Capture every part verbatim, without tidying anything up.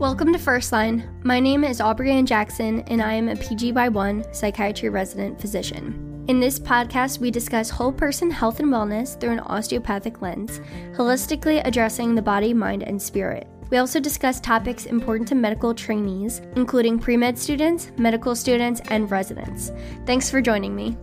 Welcome to First Line. My name is Aubrey Ann Jackson, and I am a P G by one psychiatry resident physician. In this podcast, we discuss whole person health and wellness through an osteopathic lens, holistically addressing the body, mind, and spirit. We also discuss topics important to medical trainees, including pre-med students, medical students, and residents. Thanks for joining me.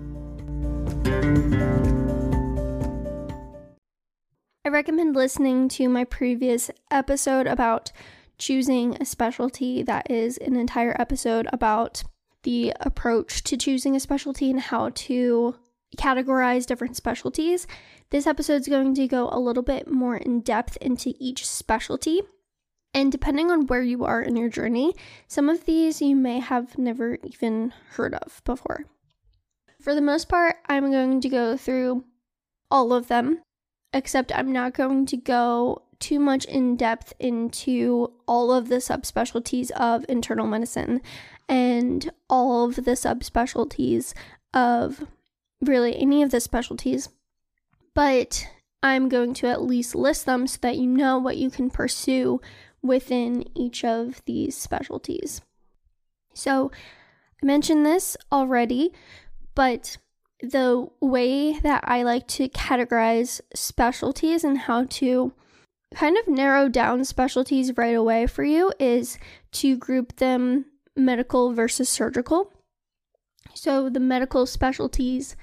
I recommend listening to my previous episode about choosing a specialty. That is an entire episode about the approach to choosing a specialty and how to categorize different specialties. This episode is going to go a little bit more in depth into each specialty. And depending on where you are in your journey, some of these you may have never even heard of before. For the most part, I'm going to go through all of them, except I'm not going to go too much in depth into all of the subspecialties of internal medicine and all of the subspecialties of really any of the specialties. But I'm going to at least list them so that you know what you can pursue within each of these specialties. So I mentioned this already, but the way that I like to categorize specialties and how to kind of narrow down specialties right away for you is to group them medical versus surgical. So the medical specialties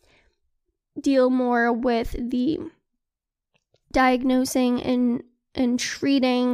deal more with the diagnosing and, and treating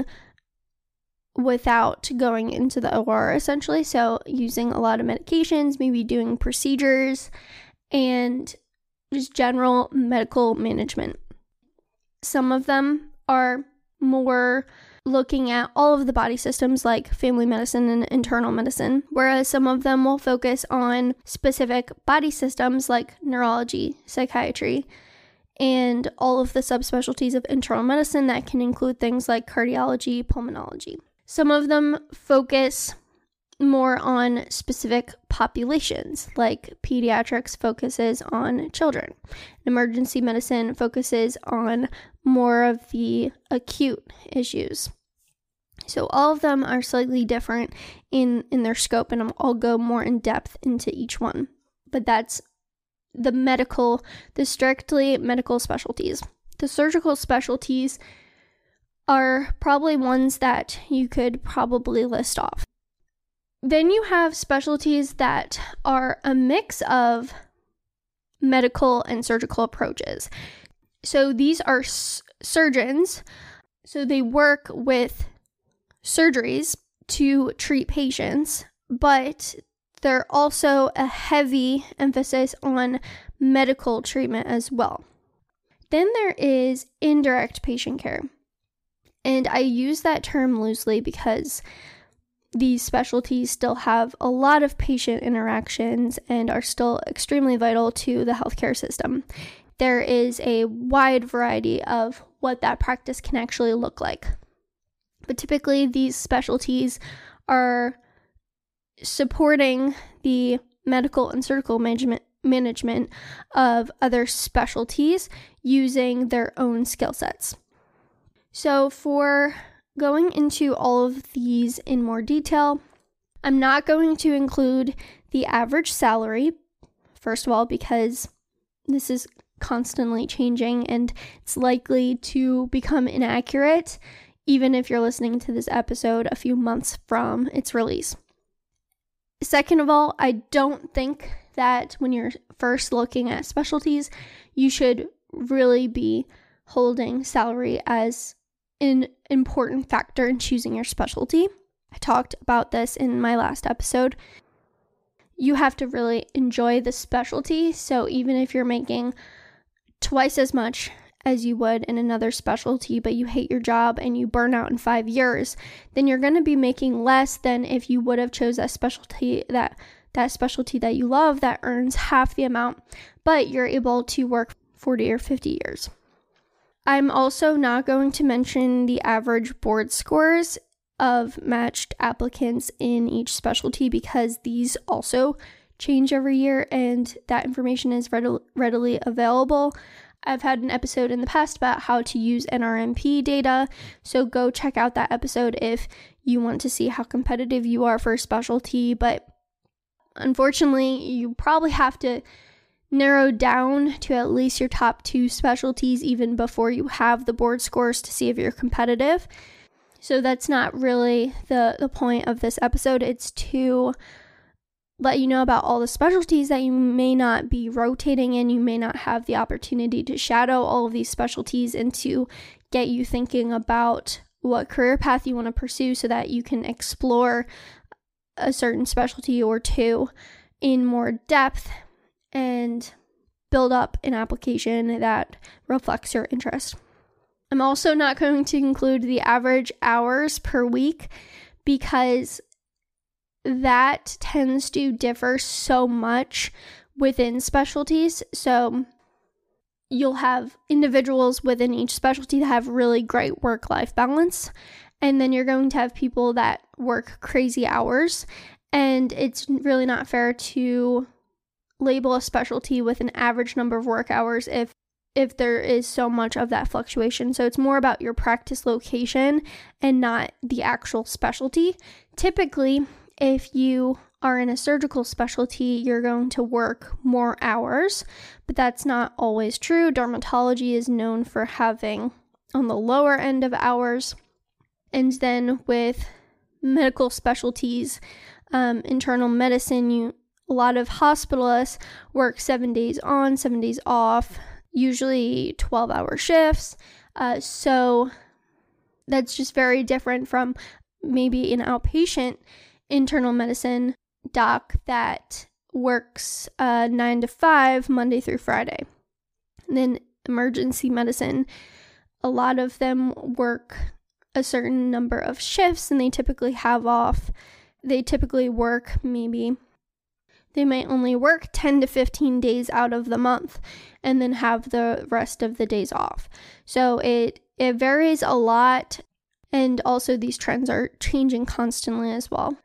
without going into the O R, essentially. So using a lot of medications, maybe doing procedures, and just general medical management. Some of them are more looking at all of the body systems like family medicine and internal medicine, whereas some of them will focus on specific body systems like neurology, psychiatry, and all of the subspecialties of internal medicine that can include things like cardiology, pulmonology. Some of them focus more on specific populations, like pediatrics focuses on children. Emergency medicine focuses on more of the acute issues. So all of them are slightly different in, in their scope, and I'll go more in depth into each one. But that's the medical, the strictly medical specialties. The surgical specialties are probably ones that you could probably list off. Then you have specialties that are a mix of medical and surgical approaches. So these are s- surgeons, so they work with surgeries to treat patients, but they're also a heavy emphasis on medical treatment as well. Then there is indirect patient care. And I use that term loosely because these specialties still have a lot of patient interactions and are still extremely vital to the healthcare system. There is a wide variety of what that practice can actually look like. But typically, these specialties are supporting the medical and surgical management management of other specialties using their own skill sets. So for going into all of these in more detail, I'm not going to include the average salary, first of all, because this is constantly changing and it's likely to become inaccurate, even if you're listening to this episode a few months from its release. Second of all, I don't think that when you're first looking at specialties, you should really be holding salary as an important factor in choosing your specialty. I talked about this in my last episode. You have to really enjoy the specialty, so even if you're making twice as much as you would in another specialty, but you hate your job and you burn out in five years, then you're going to be making less than if you would have chose a specialty that that specialty that you love that earns half the amount, but you're able to work forty or fifty years. I'm also not going to mention the average board scores of matched applicants in each specialty because these also change every year and that information is readily, readily available. I've had an episode in the past about how to use N R M P data, so go check out that episode if you want to see how competitive you are for a specialty. But unfortunately, you probably have to narrow down to at least your top two specialties even before you have the board scores to see if you're competitive. So that's not really the, the point of this episode. It's to let you know about all the specialties that you may not be rotating in. You may not have the opportunity to shadow all of these specialties, and to get you thinking about what career path you want to pursue so that you can explore a certain specialty or two in more depth and build up an application that reflects your interest. I'm also not going to include the average hours per week because that tends to differ so much within specialties. So you'll have individuals within each specialty that have really great work-life balance, and then you're going to have people that work crazy hours, and it's really not fair to label a specialty with an average number of work hours if if there is so much of that fluctuation. So it's more about your practice location and not the actual specialty. Typically, if you are in a surgical specialty, you're going to work more hours, but that's not always true. Dermatology is known for having on the lower end of hours. And then with medical specialties, um, internal medicine, you a lot of hospitalists work seven days on, seven days off, usually twelve-hour shifts. Uh, so that's just very different from maybe an outpatient internal medicine doc that works uh, nine to five, Monday through Friday. And then emergency medicine, a lot of them work a certain number of shifts, and they typically have off. They typically work maybe, they might only work ten to fifteen days out of the month and then have the rest of the days off. So it it varies a lot, and also these trends are changing constantly as well.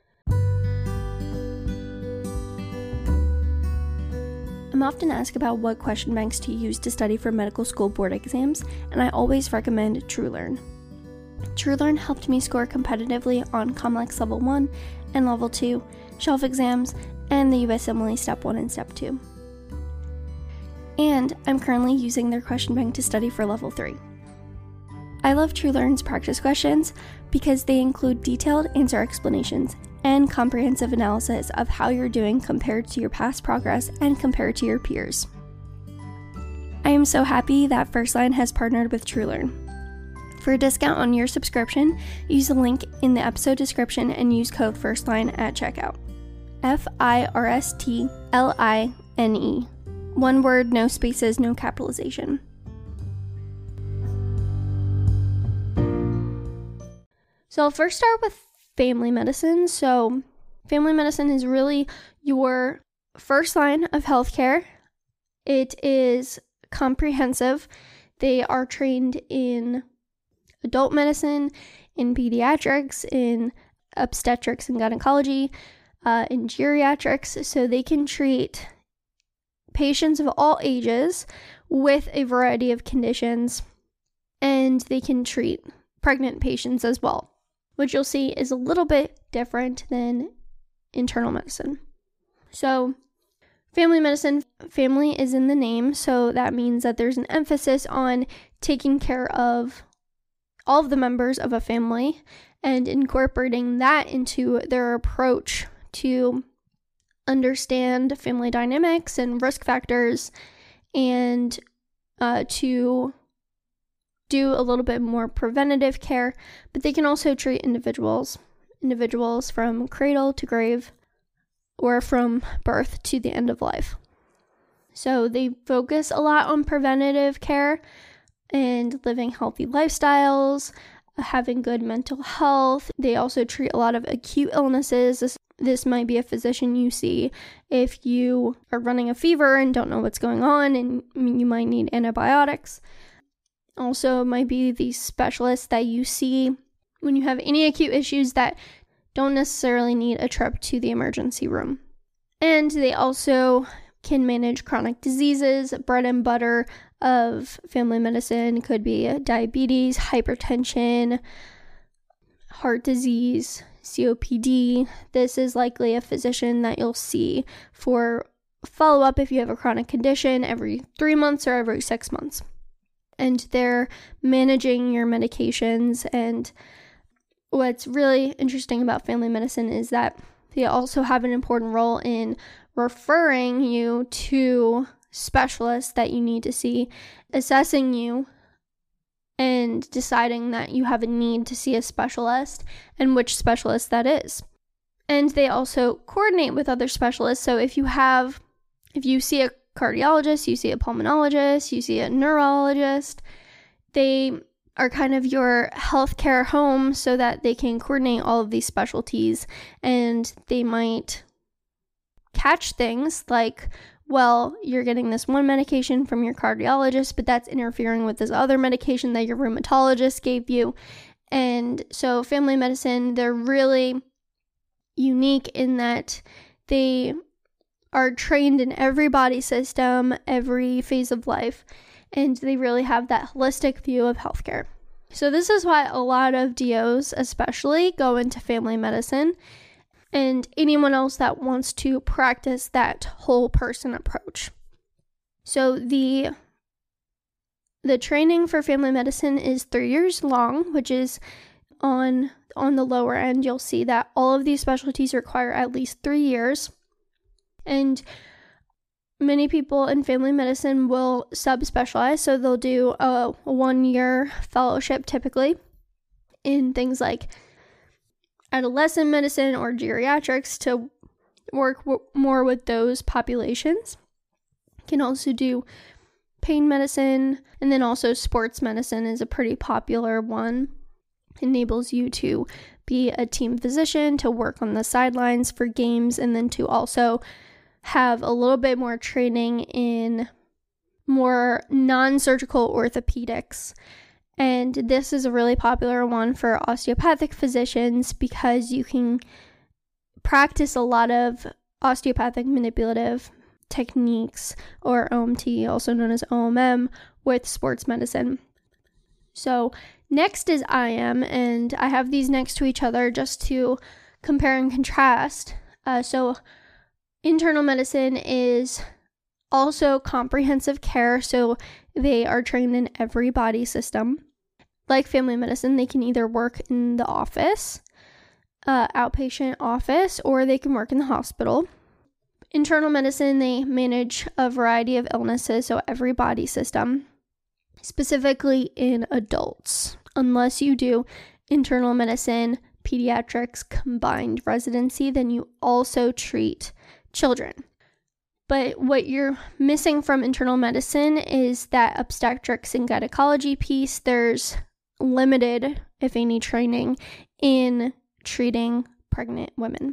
I'm often asked about what question banks to use to study for medical school board exams, and I always recommend TrueLearn. TrueLearn helped me score competitively on COMLEX Level one and Level two, shelf exams, and the U S M L E Step one and Step two. And I'm currently using their question bank to study for Level three. I love TrueLearn's practice questions because they include detailed answer explanations and comprehensive analysis of how you're doing compared to your past progress and compared to your peers. I am so happy that FirstLine has partnered with TrueLearn. For a discount on your subscription, use the link in the episode description and use code FirstLine at checkout. F I R S T L I N E. One word, no spaces, no capitalization. So I'll first start with family medicine. So family medicine is really your first line of healthcare. It is comprehensive. They are trained in adult medicine, in pediatrics, in obstetrics and gynecology, uh, in geriatrics. So they can treat patients of all ages with a variety of conditions, and they can treat pregnant patients as well, which you'll see is a little bit different than internal medicine. So family medicine, family is in the name, so that means that there's an emphasis on taking care of all of the members of a family and incorporating that into their approach to understand family dynamics and risk factors, and uh, to do a little bit more preventative care. But they can also treat individuals, individuals from cradle to grave, or from birth to the end of life. So they focus a lot on preventative care and living healthy lifestyles, having good mental health. They also treat a lot of acute illnesses. This, this might be a physician you see if you are running a fever and don't know what's going on, and you might need antibiotics. Also, it might be the specialists that you see when you have any acute issues that don't necessarily need a trip to the emergency room. And they also can manage chronic diseases, bread and butter of family medicine could be diabetes, hypertension, heart disease, C O P D. This is likely a physician that you'll see for follow-up if you have a chronic condition every three months or every six months. And they're managing your medications. And what's really interesting about family medicine is that they also have an important role in referring you to specialists that you need to see, assessing you, and deciding that you have a need to see a specialist and which specialist that is. And they also coordinate with other specialists. So if you have, if you see a cardiologist, you see a pulmonologist, you see a neurologist, they are kind of your healthcare home so that they can coordinate all of these specialties, and they might catch things like, well, you're getting this one medication from your cardiologist, but that's interfering with this other medication that your rheumatologist gave you. And so family medicine, they're really unique in that they are trained in every body system, every phase of life, and they really have that holistic view of healthcare. So this is why a lot of D Os especially go into family medicine, and anyone else that wants to practice that whole person approach. So the the training for family medicine is three years long, which is on on the lower end. You'll see that all of these specialties require at least three years. And many people in family medicine will subspecialize, so they'll do a one-year fellowship typically in things like adolescent medicine or geriatrics to work w- more with those populations. You can also do pain medicine, and then also sports medicine is a pretty popular one. It enables you to be a team physician, to work on the sidelines for games, and then to also have a little bit more training in more non-surgical orthopedics. And this is a really popular one for osteopathic physicians because you can practice a lot of osteopathic manipulative techniques, or O M T, also known as O M M, with sports medicine. So next is I M, and I have these next to each other just to compare and contrast. Uh, so internal medicine is also comprehensive care, so they are trained in every body system. Like family medicine, they can either work in the office, uh, outpatient office, or they can work in the hospital. Internal medicine, they manage a variety of illnesses, so every body system, specifically in adults, unless you do internal medicine, pediatrics combined residency, then you also treat children. But what you're missing from internal medicine is that obstetrics and gynecology piece. There's limited, if any, training in treating pregnant women.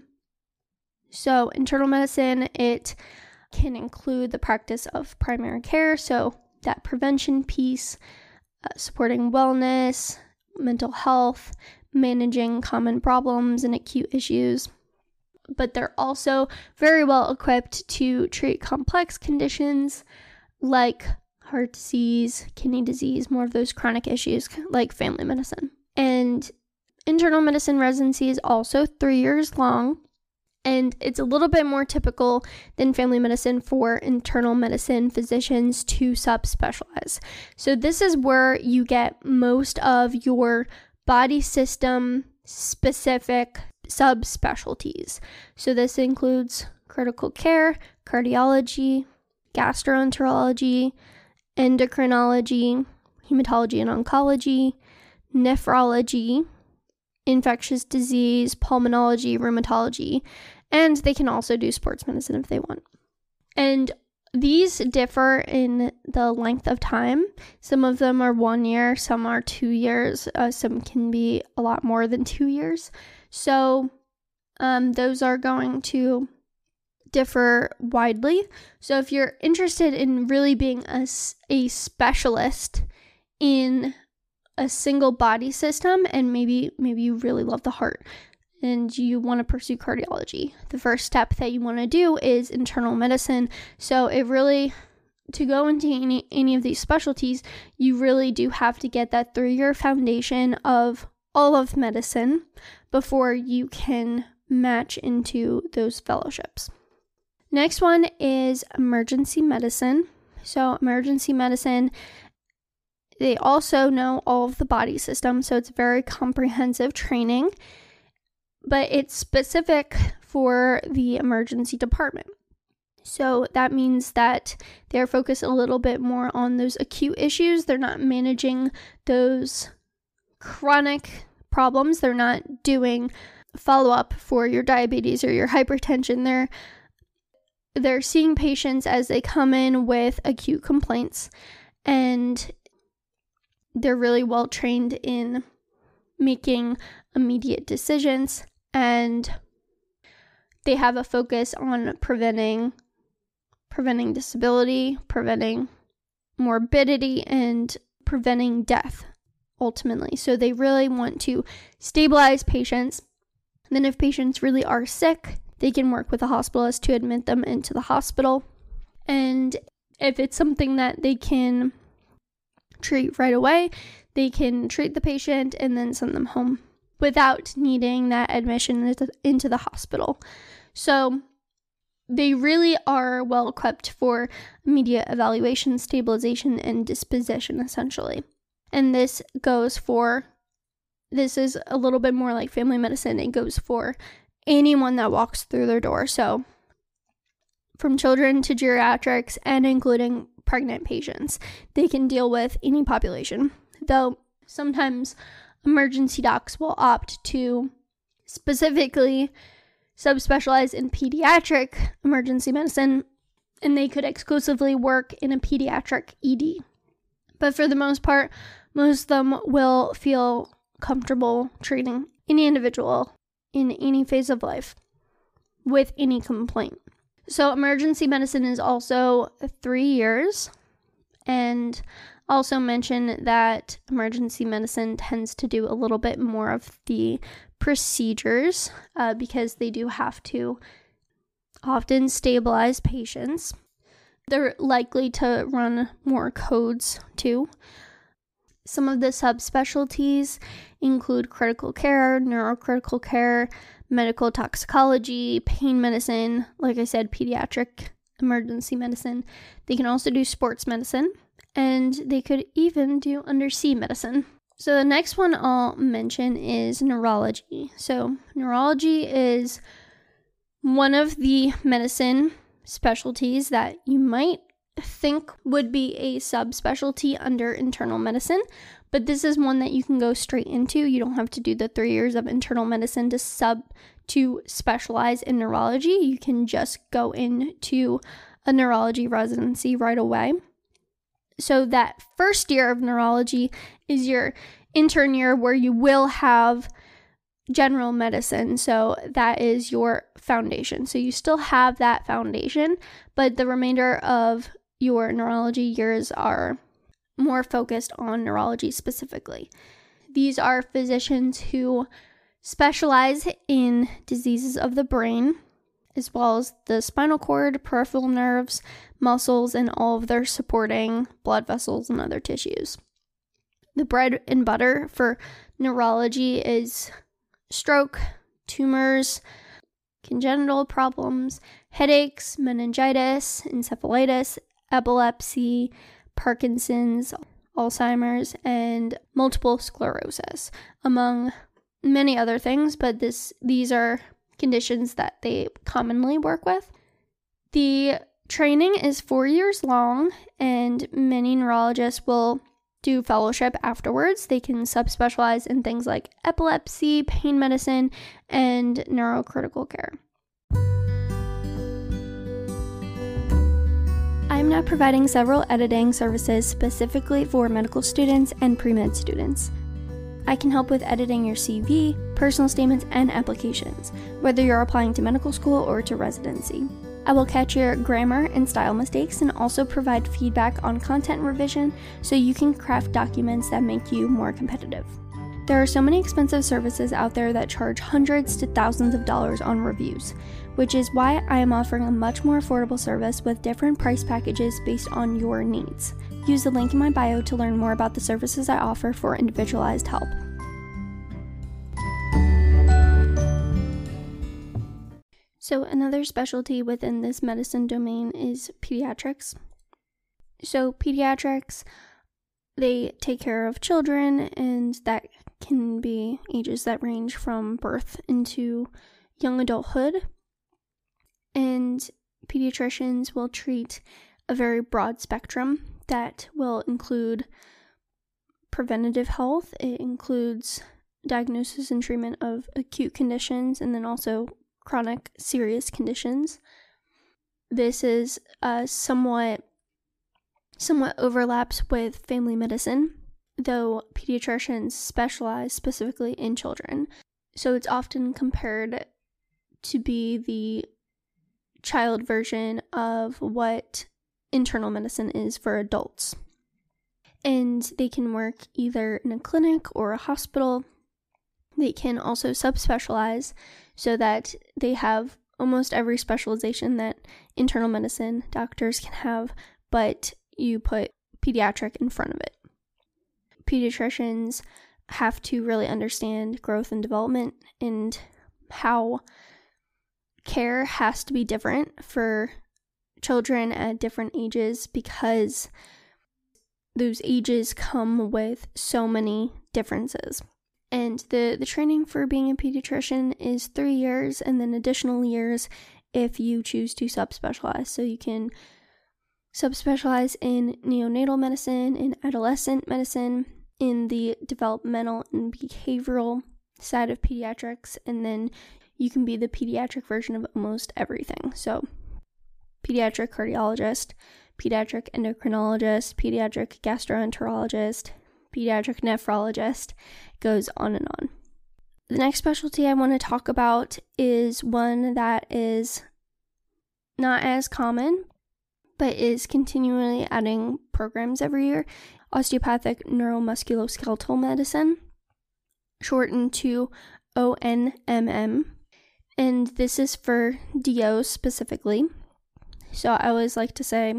So internal medicine, it can include the practice of primary care, so that prevention piece, uh, supporting wellness, mental health, managing common problems and acute issues. But they're also very well equipped to treat complex conditions like heart disease, kidney disease, more of those chronic issues like family medicine. And internal medicine residency is also three years long, and it's a little bit more typical than family medicine for internal medicine physicians to subspecialize. So this is where you get most of your body system specific subspecialties. So this includes critical care, cardiology, gastroenterology, endocrinology, hematology and oncology, nephrology, infectious disease, pulmonology, rheumatology, and they can also do sports medicine if they want. And these differ in the length of time. Some of them are one year, some are two years, uh, some can be a lot more than two years. So um, those are going to differ widely. So if you're interested in really being a, a specialist in a single body system, and maybe maybe you really love the heart and you want to pursue cardiology, the first step that you want to do is internal medicine. So it really to go into any, any of these specialties, you really do have to get that three-year foundation of all of medicine before you can match into those fellowships. Next one is emergency medicine. So emergency medicine, they also know all of the body system, so it's very comprehensive training, but it's specific for the emergency department. So that means that they're focused a little bit more on those acute issues. They're not managing those chronic problems. They're not doing follow-up for your diabetes or your hypertension. They're they're seeing patients as they come in with acute complaints, and they're really well trained in making immediate decisions, and they have a focus on preventing preventing disability, preventing morbidity, and preventing death ultimately. So they really want to stabilize patients. And then if patients really are sick, they can work with a hospitalist to admit them into the hospital. And if it's something that they can treat right away, they can treat the patient and then send them home without needing that admission into the hospital. So they really are well equipped for immediate evaluation, stabilization, and disposition, essentially. And this goes for, this is a little bit more like family medicine. It goes for anyone that walks through their door. So from children to geriatrics and including pregnant patients, they can deal with any population. Though sometimes emergency docs will opt to specifically subspecialize in pediatric emergency medicine, and they could exclusively work in a pediatric E D. But for the most part, most of them will feel comfortable treating any individual in any phase of life with any complaint. So emergency medicine is also three years, and also mention that emergency medicine tends to do a little bit more of the procedures uh, because they do have to often stabilize patients. They're likely to run more codes too. Some of the subspecialties include critical care, neurocritical care, medical toxicology, pain medicine, like I said, pediatric emergency medicine. They can also do sports medicine, and they could even do undersea medicine. So the next one I'll mention is neurology. So neurology is one of the medicine specialties that you might think would be a subspecialty under internal medicine, but this is one that you can go straight into. You don't have to do the three years of internal medicine to sub to specialize in neurology. You can just go into a neurology residency right away. So that first year of neurology is your intern year where you will have general medicine. So that is your foundation. So you still have that foundation, but the remainder of your neurology years are more focused on neurology specifically. These are physicians who specialize in diseases of the brain, as well as the spinal cord, peripheral nerves, muscles, and all of their supporting blood vessels and other tissues. The bread and butter for neurology is stroke, tumors, congenital problems, headaches, meningitis, encephalitis, epilepsy, Parkinson's, Alzheimer's, and multiple sclerosis, among many other things, but this these are conditions that they commonly work with. The training is four years long, and many neurologists will do fellowship afterwards. They can subspecialize in things like epilepsy, pain medicine, and neurocritical care. I am now providing several editing services specifically for medical students and pre-med students. I can help with editing your C V, personal statements, and applications, whether you're applying to medical school or to residency. I will catch your grammar and style mistakes and also provide feedback on content revision so you can craft documents that make you more competitive. There are so many expensive services out there that charge hundreds to thousands of dollars on reviews, which is why I am offering a much more affordable service with different price packages based on your needs. Use the link in my bio to learn more about the services I offer for individualized help. So another specialty within this medicine domain is pediatrics. So pediatrics, they take care of children, and that can be ages that range from birth into young adulthood. And pediatricians will treat a very broad spectrum that will include preventative health. It includes diagnosis and treatment of acute conditions, and then also chronic serious conditions. This is uh, somewhat somewhat overlaps with family medicine, though pediatricians specialize specifically in children. So it's often compared to be the child version of what internal medicine is for adults. And they can work either in a clinic or a hospital. They can also subspecialize so that they have almost every specialization that internal medicine doctors can have, but you put pediatric in front of it. Pediatricians have to really understand growth and development and how care has to be different for children at different ages, because those ages come with so many differences. And the, the training for being a pediatrician is three years and then additional years if you choose to subspecialize. So you can subspecialize in neonatal medicine, in adolescent medicine, in the developmental and behavioral side of pediatrics, and then you can be the pediatric version of almost everything. So pediatric cardiologist, pediatric endocrinologist, pediatric gastroenterologist, pediatric nephrologist, goes on and on. The next specialty I want to talk about is one that is not as common, but is continually adding programs every year: osteopathic neuromusculoskeletal medicine, shortened to O N M M. And this is for D Os specifically. So I always like to say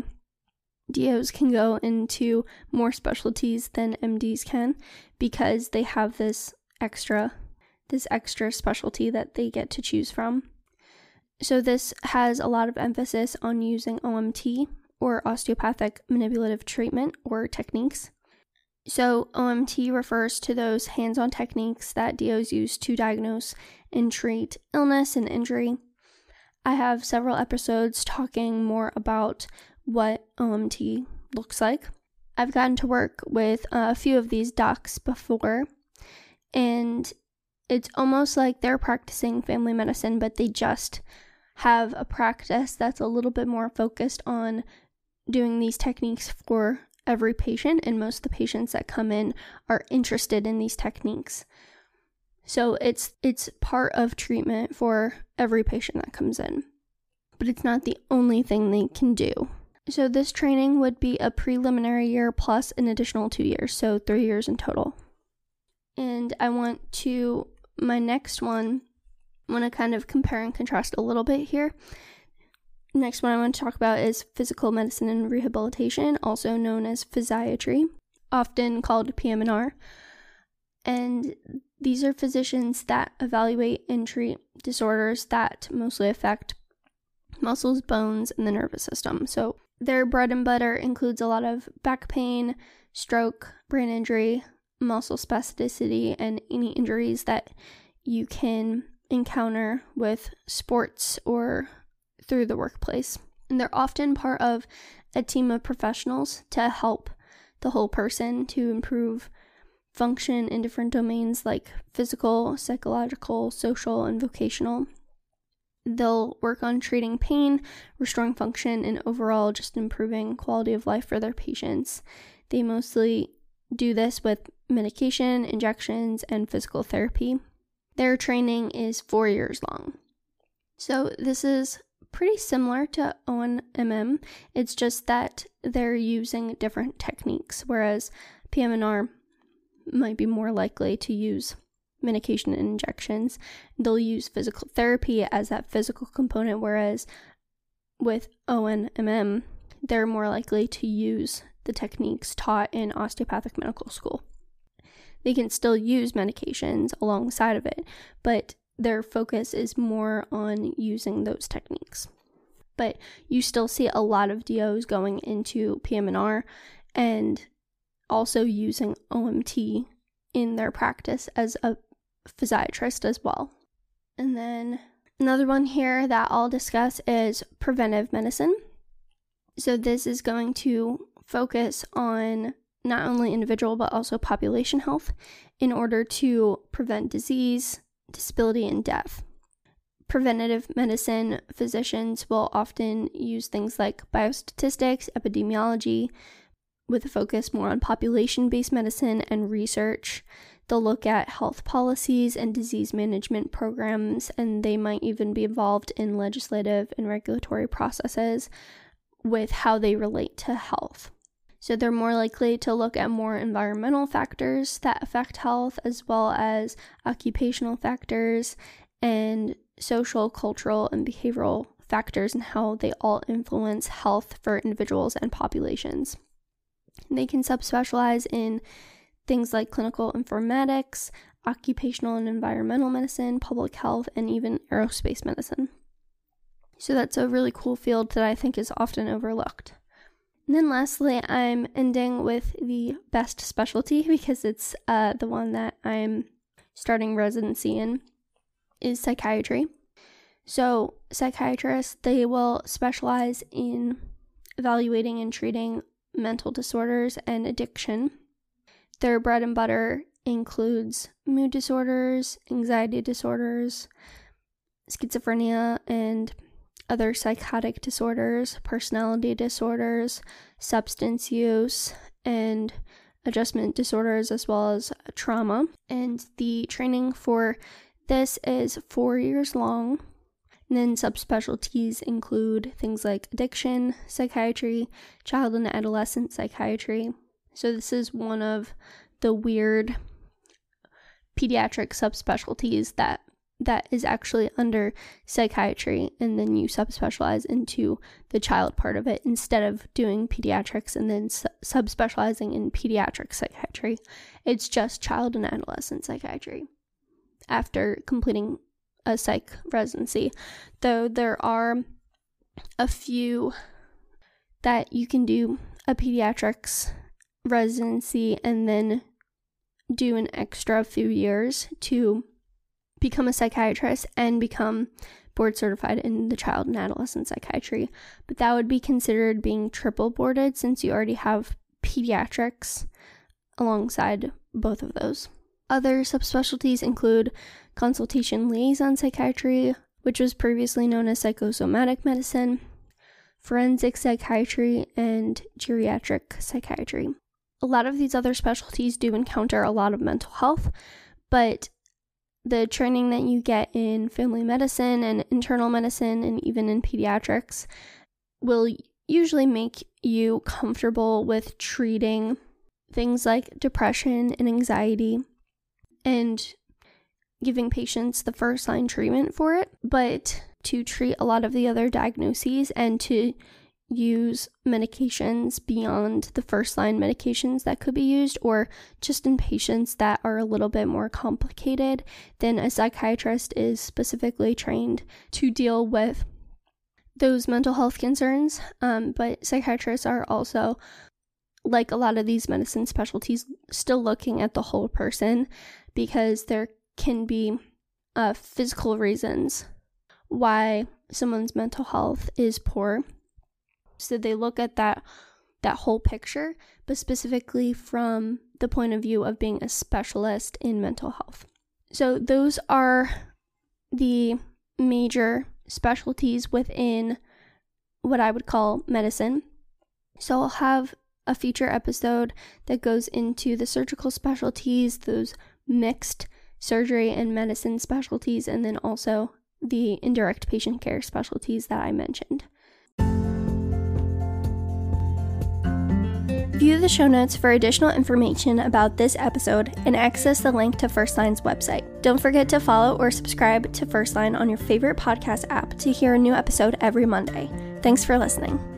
D Os can go into more specialties than M Ds can, because they have this extra this extra specialty that they get to choose from. So this has a lot of emphasis on using O M T, or osteopathic manipulative treatment or techniques. So O M T refers to those hands-on techniques that D Os use to diagnose and treat illness and injury. I have several episodes talking more about what O M T looks like. I've gotten to work with a few of these docs before, and it's almost like they're practicing family medicine, but they just have a practice that's a little bit more focused on doing these techniques for every patient, and most of the patients that come in are interested in these techniques. So it's it's part of treatment for every patient that comes in, but it's not the only thing they can do. So this training would be a preliminary year plus an additional two years, so three years in total. And I want to, my next one, I want to kind of compare and contrast a little bit here. Next one I want to talk about is physical medicine and rehabilitation, also known as physiatry, often called P M and R. And these are physicians that evaluate and treat disorders that mostly affect muscles, bones, and the nervous system. So their bread and butter includes a lot of back pain, stroke, brain injury, muscle spasticity, and any injuries that you can encounter with sports or through the workplace. And they're often part of a team of professionals to help the whole person to improve function in different domains like physical, psychological, social, and vocational. They'll work on treating pain, restoring function, and overall just improving quality of life for their patients. They mostly do this with medication, injections, and physical therapy. Their training is four years long. So this is pretty similar to O N M M. It's just that they're using different techniques, whereas P M and R might be more likely to use medication and injections. They'll use physical therapy as that physical component, whereas with O N M M, they're more likely to use the techniques taught in osteopathic medical school. They can still use medications alongside of it, but their focus is more on using those techniques. But you still see a lot of D Os going into P M and R and also using O M T in their practice as a physiatrist as well. And then another one here that I'll discuss is preventive medicine. So this is going to focus on not only individual but also population health in order to prevent disease, disability, and death. Preventative medicine physicians will often use things like biostatistics, epidemiology, with a focus more on population-based medicine and research. They'll look at health policies and disease management programs, and they might even be involved in legislative and regulatory processes with how they relate to health. So they're more likely to look at more environmental factors that affect health, as well as occupational factors and social, cultural, and behavioral factors, and how they all influence health for individuals and populations. They can subspecialize in things like clinical informatics, occupational and environmental medicine, public health, and even aerospace medicine. So that's a really cool field that I think is often overlooked. And then lastly, I'm ending with the best specialty because it's uh, the one that I'm starting residency in, is psychiatry. So psychiatrists, they will specialize in evaluating and treating mental disorders and addiction. Their bread and butter includes mood disorders, anxiety disorders, schizophrenia, and other psychotic disorders, personality disorders, substance use, and adjustment disorders, as well as trauma. And the training for this is four years long. And then subspecialties include things like addiction psychiatry, child and adolescent psychiatry. So this is one of the weird pediatric subspecialties that that is actually under psychiatry, and then you subspecialize into the child part of it instead of doing pediatrics and then su- subspecializing in pediatric psychiatry. It's just child and adolescent psychiatry after completing a psych residency, though there are a few that you can do a pediatrics residency and then do an extra few years to become a psychiatrist and become board certified in the child and adolescent psychiatry. But that would be considered being triple boarded since you already have pediatrics alongside both of those. Other subspecialties include consultation liaison psychiatry, which was previously known as psychosomatic medicine, forensic psychiatry, and geriatric psychiatry. A lot of these other specialties do encounter a lot of mental health, but the training that you get in family medicine and internal medicine and even in pediatrics will usually make you comfortable with treating things like depression and anxiety and giving patients the first line treatment for it. But to treat a lot of the other diagnoses and to use medications beyond the first line medications that could be used, or just in patients that are a little bit more complicated, then a psychiatrist is specifically trained to deal with those mental health concerns. Um, but psychiatrists are also, like a lot of these medicine specialties, still looking at the whole person, because there can be uh, physical reasons why someone's mental health is poor. So they look at that that whole picture, but specifically from the point of view of being a specialist in mental health. So those are the major specialties within what I would call medicine. So I'll have a future episode that goes into the surgical specialties, those mixed surgery and medicine specialties, and then also the indirect patient care specialties that I mentioned. If View the show notes for additional information about this episode and access the link to First Line's website. Don't forget to follow or subscribe to First Line on your favorite podcast app to hear a new episode every Monday. Thanks for listening.